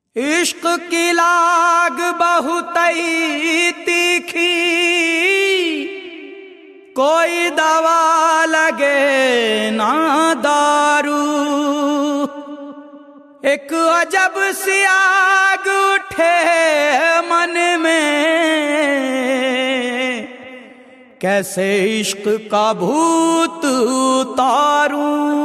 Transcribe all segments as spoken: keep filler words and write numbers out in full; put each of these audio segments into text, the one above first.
इश्क की लाग बहुत ही तीखी, कोई दवा लगे ना दारू। एक अजब सी आग उठे मन में, कैसे इश्क का भूत उतारूं।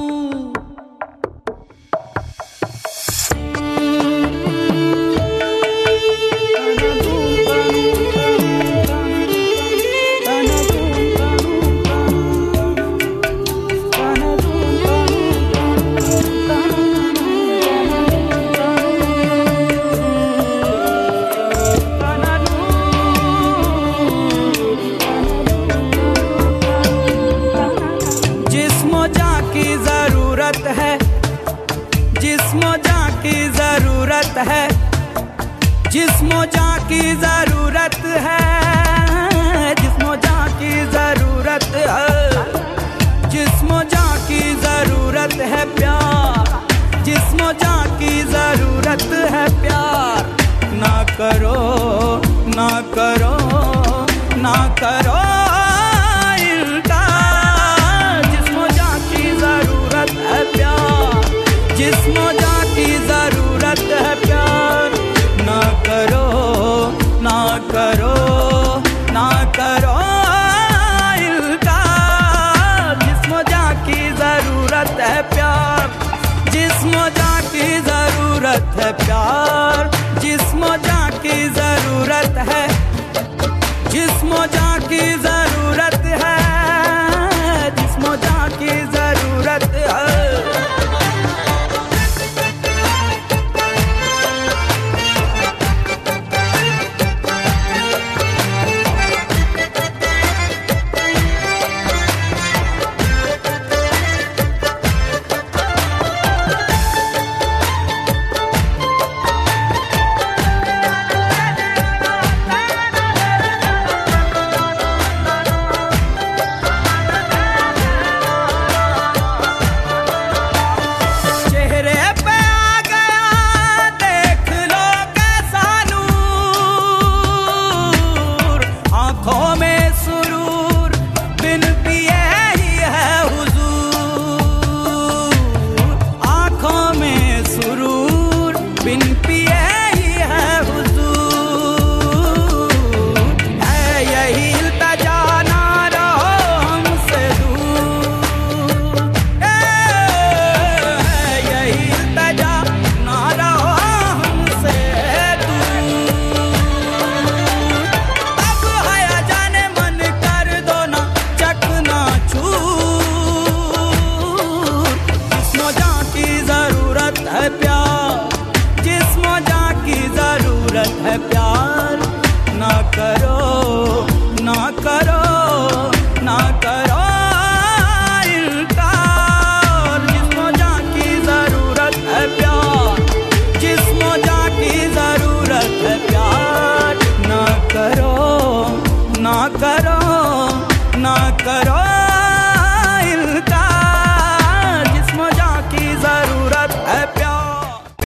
है जिस्मो जान की जरूरत है, जिस्मो जान की जरूरत है, जिस्मो जान की जरूरत है, जिस्मो जान की जरूरत है प्यार, जिस्मो जान की जरूरत है प्यार। ना करो ना करो ना करो जिस्मो जान की जरूरत है प्यार। ना करो ना करो ना करो इल्कार, जिस्मो जान की जरूरत है प्यार, जिस्मो जान की जरूरत है प्यार, जिस्मो जान की जरूरत है, जिस्मो जान की जरूरत